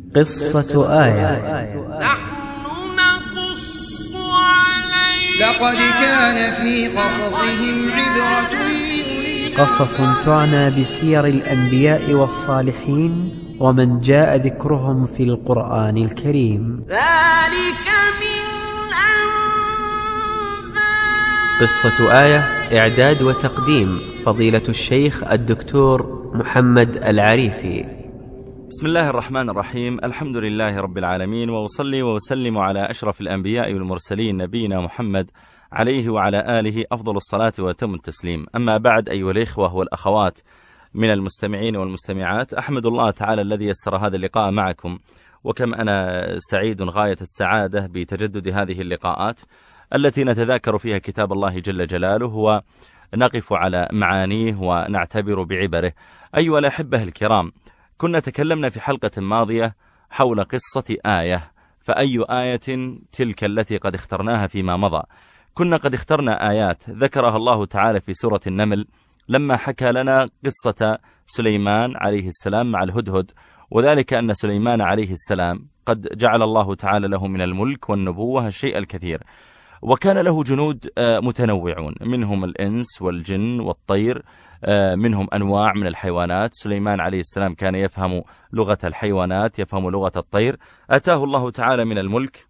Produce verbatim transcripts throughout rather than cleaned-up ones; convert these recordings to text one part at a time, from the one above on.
قصة آية. نحن نقص عليك لقد كان في قصصهم عبرة لأولي قصص تعنى بسير الأنبياء والصالحين ومن جاء ذكرهم في القرآن الكريم. ذلك من أنباء. قصة آية إعداد وتقديم فضيلة الشيخ الدكتور محمد العريفي. بسم الله الرحمن الرحيم. الحمد لله رب العالمين، وأصلي وأسلم على أشرف الأنبياء والمرسلين نبينا محمد عليه وعلى آله أفضل الصلاة وأتم التسليم. أما بعد، أيها الإخوة والأخوات من المستمعين والمستمعات، أحمد الله تعالى الذي يسر هذا اللقاء معكم، وكم أنا سعيد غاية السعادة بتجدد هذه اللقاءات التي نتذاكر فيها كتاب الله جل جلاله ونقف على معانيه ونعتبر بعبره. أيها الأحبة الكرام، كنا تكلمنا في حلقة ماضية حول قصة آية، فأي آية تلك التي قد اخترناها فيما مضى؟ كنا قد اخترنا آيات ذكرها الله تعالى في سورة النمل لما حكى لنا قصة سليمان عليه السلام مع الهدهد، وذلك أن سليمان عليه السلام قد جعل الله تعالى له من الملك والنبوة الشيء الكثير، وكان له جنود متنوعون، منهم الإنس والجن والطير، منهم أنواع من الحيوانات. سليمان عليه السلام كان يفهم لغة الحيوانات، يفهم لغة الطير. أتاه الله تعالى من الملك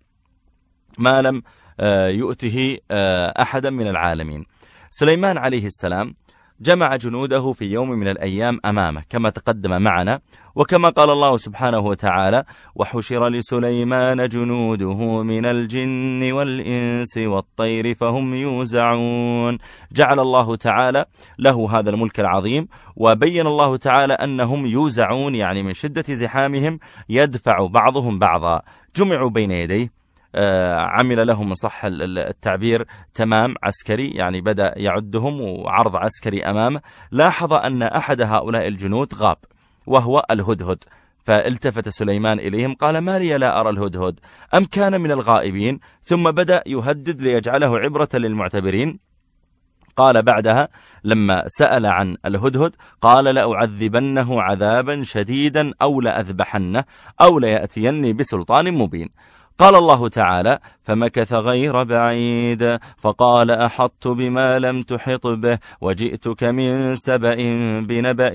ما لم يؤته أحدا من العالمين. سليمان عليه السلام جمع جنوده في يوم من الأيام أمامه كما تقدم معنا، وكما قال الله سبحانه وتعالى: وحشر لسليمان جنوده من الجن والإنس والطير فهم يوزعون. جعل الله تعالى له هذا الملك العظيم، وبين الله تعالى أنهم يوزعون، يعني من شدة زحامهم يدفع بعضهم بعضا. جمعوا بين يديه، عمل لهم من صح التعبير تمام عسكري، يعني بدأ يعدهم وعرض عسكري أمامه. لاحظ أن أحد هؤلاء الجنود غاب، وهو الهدهد، فالتفت سليمان إليهم قال: ما لي لا أرى الهدهد، أم كان من الغائبين؟ ثم بدأ يهدد ليجعله عبرة للمعتبرين. قال بعدها لما سأل عن الهدهد قال: لأعذبنه عذابا شديدا أو لأذبحنه أو ليأتيني بسلطان مبين. قال الله تعالى: فمكث غير بعيد فقال: أحطت بما لم تحط به وجئتك من سبأ بنبأ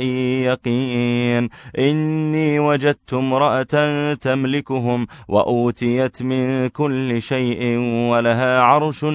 يقين إني وجدت امرأة تملكهم وأوتيت من كل شيء ولها عرش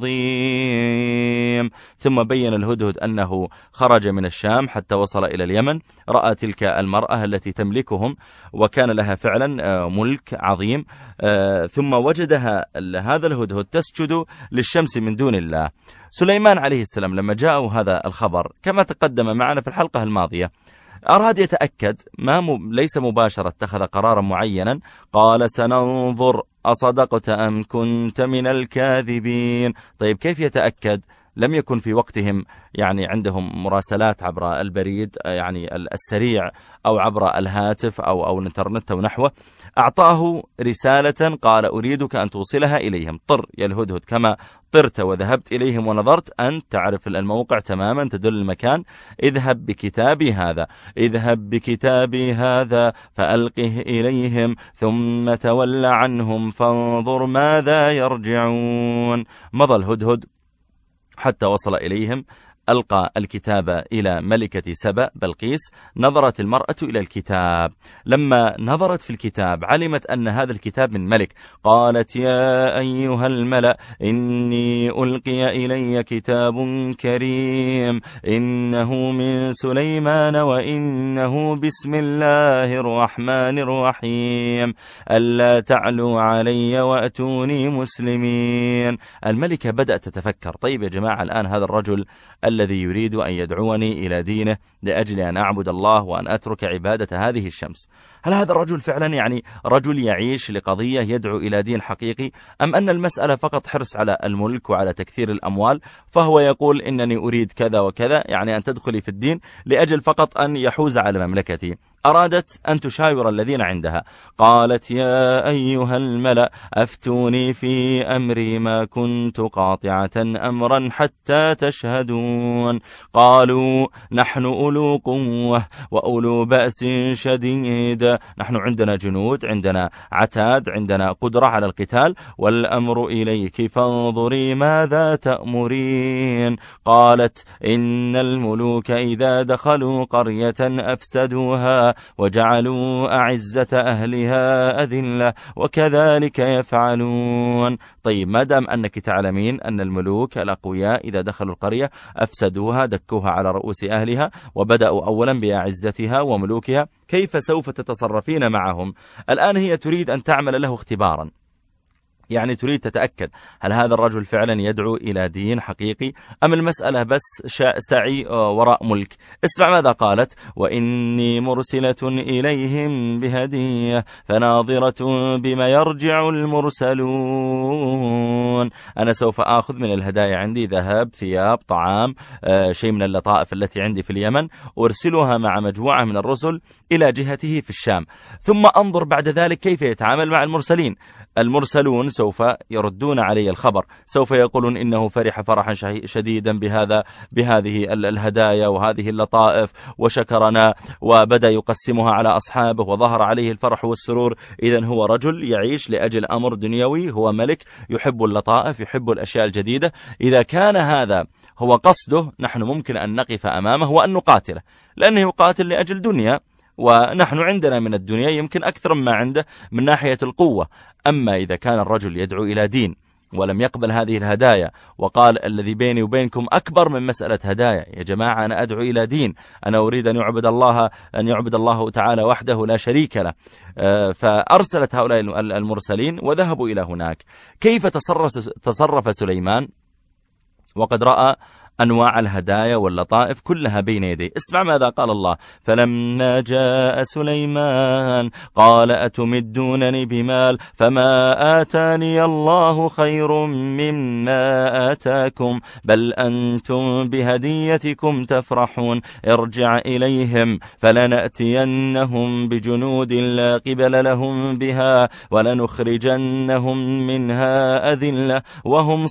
عظيم. ثم بين الهدهد أنه خرج من الشام حتى وصل إلى اليمن، رأى تلك المرأة التي تملكهم وكان لها فعلا ملك عظيم، ثم وجدها هذا الهدهد تسجد للشمس من دون الله. سليمان عليه السلام لما جاءه هذا الخبر كما تقدم معنا في الحلقة الماضية أراد يتأكد، ما م... ليس مباشرة، اتخذ قرارا معينا. قال: سننظر أصدقت أم كنت من الكاذبين. طيب كيف يتأكد؟ لم يكن في وقتهم يعني عندهم مراسلات عبر البريد، يعني السريع، أو عبر الهاتف أو أو الانترنت أو نحوه. أعطاه رسالة قال: أريدك أن توصلها إليهم. طر يا الهدهد كما طرت وذهبت إليهم ونظرت، أنت تعرف الموقع تماما، تدل المكان. اذهب بكتابي هذا اذهب بكتابي هذا فألقه إليهم ثم تول عنهم فانظر ماذا يرجعون. مضى الهدهد حتى وصل إليهم، ألقى الكتاب إلى ملكة سبأ بلقيس. نظرت المرأة إلى الكتاب، لما نظرت في الكتاب علمت أن هذا الكتاب من ملك. قالت: يا أيها الملأ إني ألقي إلي كتاب كريم إنه من سليمان وإنه بسم الله الرحمن الرحيم ألا تعلوا علي وأتوني مسلمين. الملكة بدأت تتفكر: طيب يا جماعة، الآن هذا الرجل الذي يريد أن يدعوني إلى دينه لأجل أن أعبد الله وأن أترك عبادة هذه الشمس، هل هذا الرجل فعلا يعني رجل يعيش لقضية يدعو إلى دين حقيقي، أم أن المسألة فقط حرص على الملك وعلى تكثير الأموال، فهو يقول إنني أريد كذا وكذا، يعني أن تدخلي في الدين لأجل فقط أن يحوز على مملكتي؟ أرادت أن تشاور الذين عندها. قالت يا أيها الملأ أفتوني في أمري ما كنت قاطعة أمرا حتى تشهدون. قالوا نحن أولو قوة وأولو بأس شديد، نحن عندنا جنود، عندنا عتاد، عندنا قدرة على القتال، والأمر إليك فانظري ماذا تأمرين. قالت إن الملوك إذا دخلوا قرية أفسدوها وجعلوا أعزة أهلها أذلة وكذلك يفعلون. طيب ما دام أنك تعلمين أن الملوك الأقوياء إذا دخلوا القرية أفسدوها، دكوها على رؤوس أهلها وبدأوا أولا بأعزتها وملوكها، كيف سوف تتصرفين معهم؟ الآن هي تريد أن تعمل له اختبارا، يعني تريد تتأكد هل هذا الرجل فعلا يدعو إلى دين حقيقي أم المسألة بس سعي وراء ملك. اسمع ماذا قالت: وإني مرسلة إليهم بهدية فناظرة بما يرجع المرسلون. أنا سوف أخذ من الهدايا عندي ذهب، ثياب، طعام، شيء من اللطائف التي عندي في اليمن، أرسلها مع مجموعة من الرسل إلى جهته في الشام، ثم أنظر بعد ذلك كيف يتعامل مع المرسلين. المرسلون سوف يردون علي الخبر، سوف يقولون إنه فرح فرحا شديدا بهذا بهذه الهدايا وهذه اللطائف وشكرنا وبدأ يقسمها على أصحابه وظهر عليه الفرح والسرور. إذن هو رجل يعيش لأجل أمر دنيوي، هو ملك يحب اللطائف، يحب الأشياء الجديدة. إذا كان هذا هو قصده نحن ممكن أن نقف أمامه وأن نقاتله، لأنه يقاتل لأجل دنيا، ونحن عندنا من الدنيا يمكن أكثر مما عنده من ناحية القوة. أما إذا كان الرجل يدعو إلى دين ولم يقبل هذه الهدايا وقال الذي بيني وبينكم أكبر من مسألة هدايا، يا جماعة أنا أدعو إلى دين، أنا أريد أن يعبد الله أن يعبد الله تعالى وحده لا شريك له. فأرسلت هؤلاء المرسلين وذهبوا إلى هناك. كيف تصرف تصرف سليمان وقد رأى أنواع الهدايا واللطائف كلها بين يديه؟ اسمع ماذا قال الله: فلما جاء سليمان قال أتمدونني بمال فما آتاني الله خير مما آتاكم بل أنتم بهديتكم تفرحون ارجع إليهم فلنأتينهم بجنود لا قبل لهم بها ولنخرجنهم منها أذلة وهم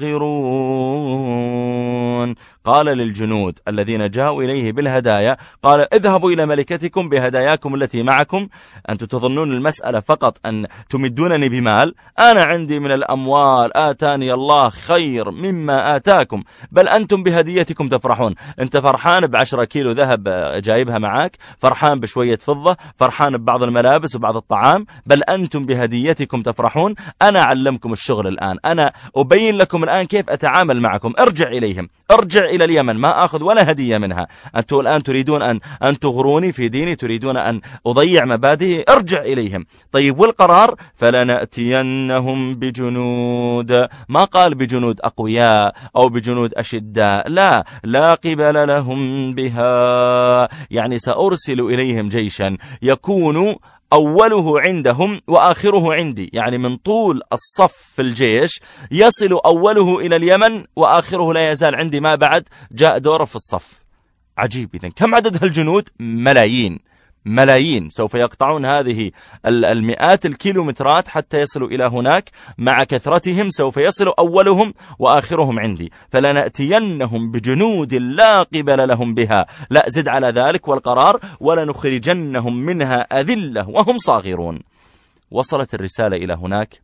صاغرون. قال للجنود الذين جاءوا إليه بالهدايا، قال اذهبوا إلى ملكتكم بهداياكم التي معكم. أنتم تظنون المسألة فقط أن تمدونني بمال؟ أنا عندي من الأموال آتاني الله خير مما آتاكم بل أنتم بهديتكم تفرحون. أنت فرحان بعشرة كيلو ذهب جايبها معك، فرحان بشوية فضة، فرحان ببعض الملابس وبعض الطعام، بل أنتم بهديتكم تفرحون. أنا أعلمكم الشغل الآن، أنا أبين لكم الآن كيف أتعامل معكم. ارجع إليهم، ارجع إلى اليمن، ما أخذ ولا هدية منها. أنتم الآن تريدون أن أن تغروني في ديني، تريدون أن أضيع مبادئي، ارجع إليهم. طيب والقرار؟ فلنأتينهم بجنود، ما قال بجنود أقوياء أو بجنود أشداء، لا لا قبل لهم بها، يعني سأرسل إليهم جيشا يكون أوله عندهم وآخره عندي، يعني من طول الصف في الجيش يصل أوله إلى اليمن وآخره لا يزال عندي ما بعد جاء دوره في الصف. عجيب. إذن كم عدد هالجنود؟ ملايين ملايين، سوف يقطعون هذه المئات الكيلومترات حتى يصلوا إلى هناك. مع كثرتهم سوف يصل أولهم وآخرهم عندي. فلنأتينهم بجنود لا قبل لهم بها، لا زد على ذلك والقرار ولنخرجنهم منها أذلة وهم صاغرون. وصلت الرسالة إلى هناك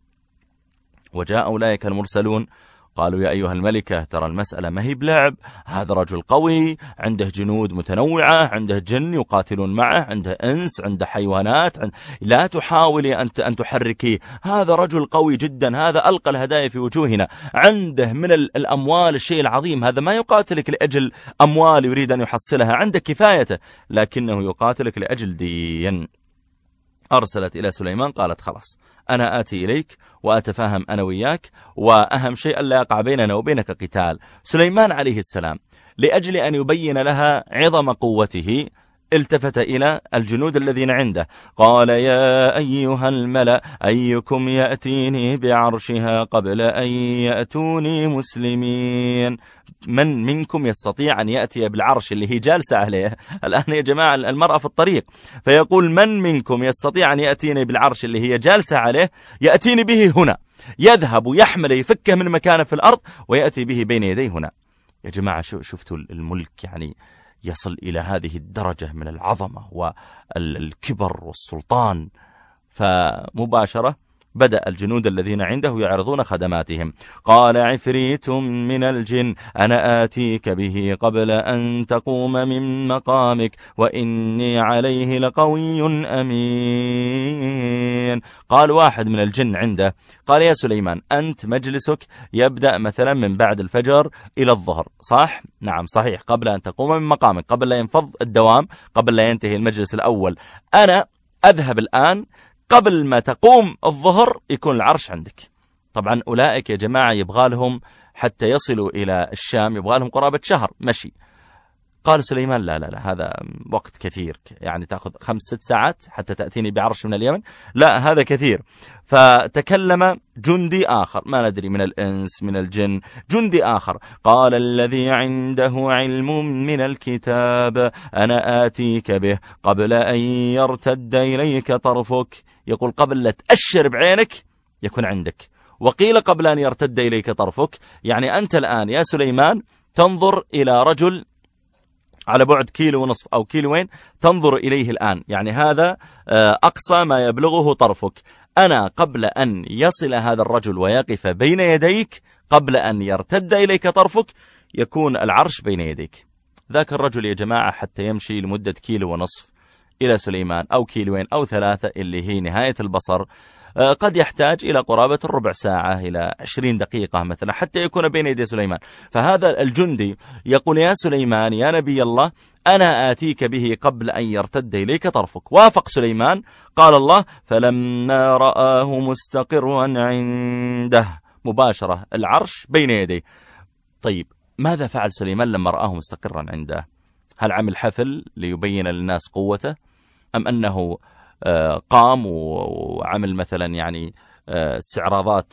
وجاء أولئك المرسلون قالوا يا أيها الملكة ترى المسألة ما هي بلعب، هذا رجل قوي عنده جنود متنوعة، عنده جن يقاتلون معه، عنده إنس، عنده حيوانات، عند... لا تحاولي أن أن تحركيه، هذا رجل قوي جدا، هذا ألقى الهدايا في وجوهنا، عنده من الأموال الشيء العظيم، هذا ما يقاتلك لأجل أموال يريد أن يحصلها، عنده كفايته، لكنه يقاتلك لأجل دين. أرسلت إلى سليمان قالت خلاص أنا آتي إليك وأتفاهم أنا وياك، وأهم شيء ألا يقع بيننا وبينك قتال. سليمان عليه السلام لأجل أن يبين لها عظم قوته التفت إلى الجنود الذين عنده قال يا أيها الملأ أيكم يأتيني بعرشها قبل أن يأتوني مسلمين. من منكم يستطيع أن يأتي بالعرش اللي هي جالسة عليه الآن يا جماعة المرأة في الطريق، فيقول من منكم يستطيع أن يأتيني بالعرش اللي هي جالسة عليه يأتيني به هنا، يذهب يحمل يفكه من مكانه في الأرض ويأتي به بين يديه هنا. يا جماعة شفتوا الملك يعني يصل إلى هذه الدرجة من العظمة والكبر والسلطان. فمباشرة بدأ الجنود الذين عنده يعرضون خدماتهم. قال عفريت من الجن أنا آتيك به قبل أن تقوم من مقامك وإني عليه لقوي أمين. قال واحد من الجن عنده قال يا سليمان أنت مجلسك يبدأ مثلا من بعد الفجر إلى الظهر، صح؟ نعم صحيح، قبل أن تقوم من مقامك، قبل لا ينفض الدوام، قبل لا ينتهي المجلس الأول. أنا أذهب الآن قبل ما تقوم الظهر يكون العرش عندك. طبعا أولئك يا جماعة يبغى لهم حتى يصلوا إلى الشام يبغى لهم قرابة شهر مشي. قال سليمان لا لا لا هذا وقت كثير، يعني تأخذ خمس ست ساعات حتى تأتيني بعرش من اليمن، لا هذا كثير. فتكلم جندي آخر ما ندري من الإنس من الجن، جندي آخر قال الذي عنده علم من الكتاب أنا آتيك به قبل أن يرتد إليك طرفك. يقول قبل لا تأشر بعينك يكون عندك، وقيل قبل أن يرتد إليك طرفك، يعني أنت الآن يا سليمان تنظر إلى رجل على بعد كيلو ونصف أو كيلوين تنظر إليه الآن، يعني هذا أقصى ما يبلغه طرفك. أنا قبل أن يصل هذا الرجل ويقف بين يديك قبل أن يرتد إليك طرفك يكون العرش بين يديك. ذاك الرجل يا جماعة حتى يمشي لمدة كيلو ونصف إلى سليمان أو كيلوين أو ثلاثة اللي هي نهاية البصر قد يحتاج إلى قرابة الربع ساعة إلى عشرين دقيقة مثلا حتى يكون بين يدي سليمان. فهذا الجندي يقول يا سليمان يا نبي الله أنا آتيك به قبل أن يرتد إليك طرفك. وافق سليمان. قال الله فلما رآه مستقرا عنده مباشرة العرش بين يديه. طيب ماذا فعل سليمان لما رآه مستقرا عنده؟ هل عمل حفل ليبين للناس قوته أم أنه قام وعمل مثلا يعني استعراضات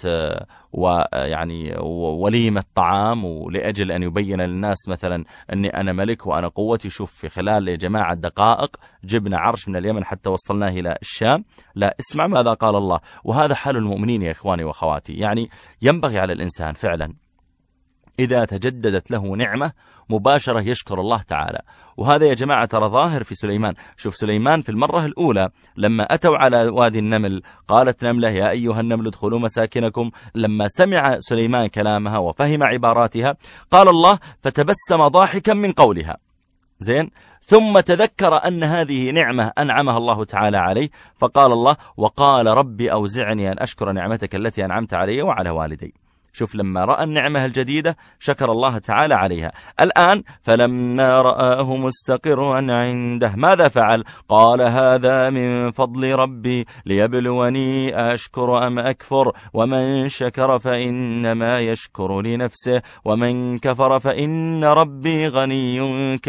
ويعني وليمة طعام ولأجل أن يبين للناس مثلا أني أنا ملك وأنا قوتي، شوف في خلال يا جماعة دقائق جبنا عرش من اليمن حتى وصلناه إلى الشام؟ لا، اسمع ماذا قال الله. وهذا حال المؤمنين يا إخواني وأخواتي. يعني ينبغي على الإنسان فعلا إذا تجددت له نعمة مباشرة يشكر الله تعالى. وهذا يا جماعة ترى ظاهر في سليمان. شوف سليمان في المرة الأولى لما أتوا على وادي النمل قالت نملة يا أيها النمل ادخلوا مساكنكم. لما سمع سليمان كلامها وفهم عباراتها قال الله فتبسم ضاحكا من قولها، زين، ثم تذكر أن هذه نعمة أنعمها الله تعالى عليه فقال الله وقال ربي أوزعني أن أشكر نعمتك التي أنعمت علي وعلى والدي. شوف لما رأى النعمة الجديدة شكر الله تعالى عليها. الآن فلما رآه مستقرا عنده ماذا فعل؟ قال هذا من فضل ربي ليبلوني أشكر أم أكفر ومن شكر فإنما يشكر لنفسه ومن كفر فإن ربي غني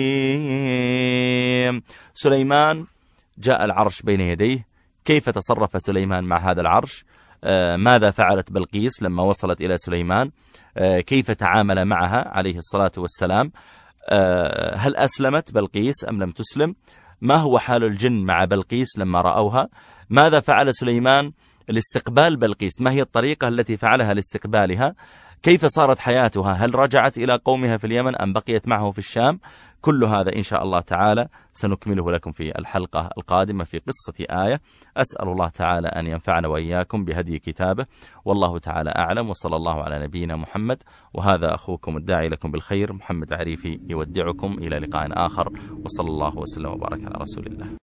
كريم. سليمان جاء العرش بين يديه. كيف تصرف سليمان مع هذا العرش؟ ماذا فعلت بلقيس لما وصلت إلى سليمان؟ كيف تعامل معها عليه الصلاة والسلام؟ هل أسلمت بلقيس أم لم تسلم؟ ما هو حال الجن مع بلقيس لما رأوها؟ ماذا فعل سليمان لاستقبال بلقيس؟ ما هي الطريقة التي فعلها لاستقبالها؟ كيف صارت حياتها؟ هل رجعت إلى قومها في اليمن أم بقيت معه في الشام؟ كل هذا إن شاء الله تعالى سنكمله لكم في الحلقة القادمة في قصة آية. أسأل الله تعالى أن ينفعنا وإياكم بهدي كتابه، والله تعالى أعلم، وصلى الله على نبينا محمد. وهذا أخوكم الداعي لكم بالخير محمد عريفي يودعكم إلى لقاء آخر، وصلى الله وسلم وبارك على رسول الله.